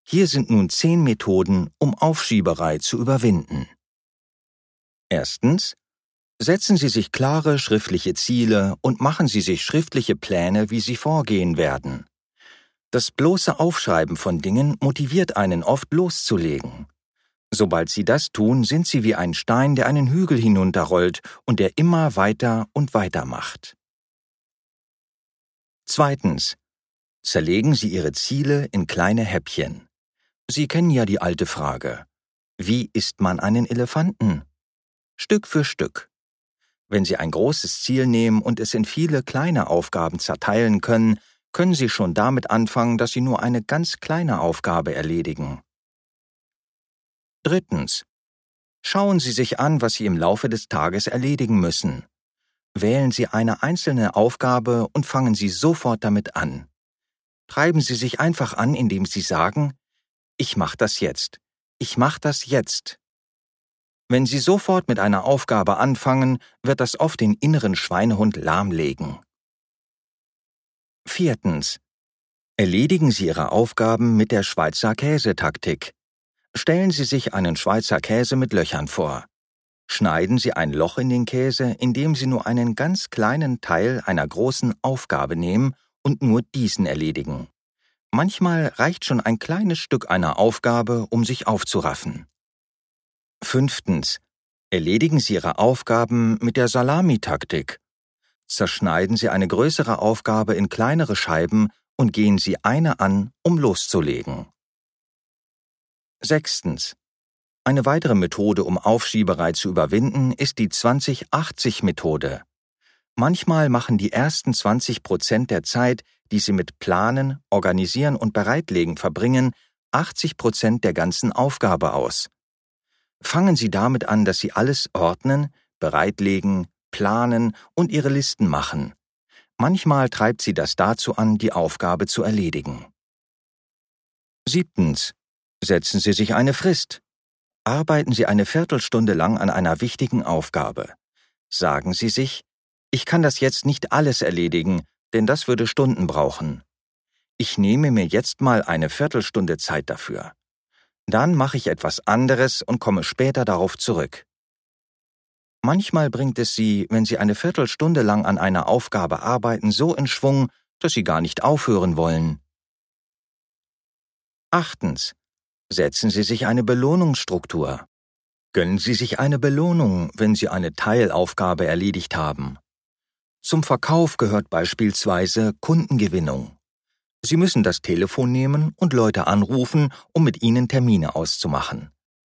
Hier sind nun 10 Methoden, um Aufschieberei zu überwinden. Erstens: Setzen Sie sich klare schriftliche Ziele und machen Sie sich schriftliche Pläne, wie Sie vorgehen werden. Das bloße Aufschreiben von Dingen motiviert einen oft loszulegen. Sobald Sie das tun, sind Sie wie ein Stein, der einen Hügel hinunterrollt und der immer weiter und weiter macht. Zweitens: Zerlegen Sie Ihre Ziele in kleine Häppchen. Sie kennen ja die alte Frage: Wie isst man einen Elefanten? Stück für Stück. Wenn Sie ein großes Ziel nehmen und es in viele kleine Aufgaben zerteilen können, können Sie schon damit anfangen, dass Sie nur eine ganz kleine Aufgabe erledigen. Drittens: Schauen Sie sich an, was Sie im Laufe des Tages erledigen müssen. Wählen Sie eine einzelne Aufgabe und fangen Sie sofort damit an. Treiben Sie sich einfach an, indem Sie sagen: Ich mache das jetzt. Ich mache das jetzt. Wenn Sie sofort mit einer Aufgabe anfangen, wird das oft den inneren Schweinehund lahmlegen. Viertens: Erledigen Sie Ihre Aufgaben mit der Schweizer Käsetaktik. Stellen Sie sich einen Schweizer Käse mit Löchern vor. Schneiden Sie ein Loch in den Käse, indem Sie nur einen ganz kleinen Teil einer großen Aufgabe nehmen und nur diesen erledigen. Manchmal reicht schon ein kleines Stück einer Aufgabe, um sich aufzuraffen. Fünftens: Erledigen Sie Ihre Aufgaben mit der Salamitaktik. Zerschneiden Sie eine größere Aufgabe in kleinere Scheiben und gehen Sie eine an, um loszulegen. Sechstens: Eine weitere Methode, um Aufschieberei zu überwinden, ist die 20-80-Methode. Manchmal machen die ersten 20% der Zeit, die Sie mit Planen, Organisieren und Bereitlegen verbringen, 80% der ganzen Aufgabe aus. Fangen Sie damit an, dass Sie alles ordnen, bereitlegen, planen und Ihre Listen machen. Manchmal treibt Sie das dazu an, die Aufgabe zu erledigen. Siebtens: Setzen Sie sich eine Frist. Arbeiten Sie eine Viertelstunde lang an einer wichtigen Aufgabe. Sagen Sie sich: Ich kann das jetzt nicht alles erledigen, denn das würde Stunden brauchen. Ich nehme mir jetzt mal eine Viertelstunde Zeit dafür. Dann mache ich etwas anderes und komme später darauf zurück. Manchmal bringt es Sie, wenn Sie eine Viertelstunde lang an einer Aufgabe arbeiten, so in Schwung, dass Sie gar nicht aufhören wollen. Achtens: Setzen Sie sich eine Belohnungsstruktur. Gönnen Sie sich eine Belohnung, wenn Sie eine Teilaufgabe erledigt haben. Zum Verkauf gehört beispielsweise Kundengewinnung. Sie müssen das Telefon nehmen und Leute anrufen, um mit ihnen Termine auszumachen.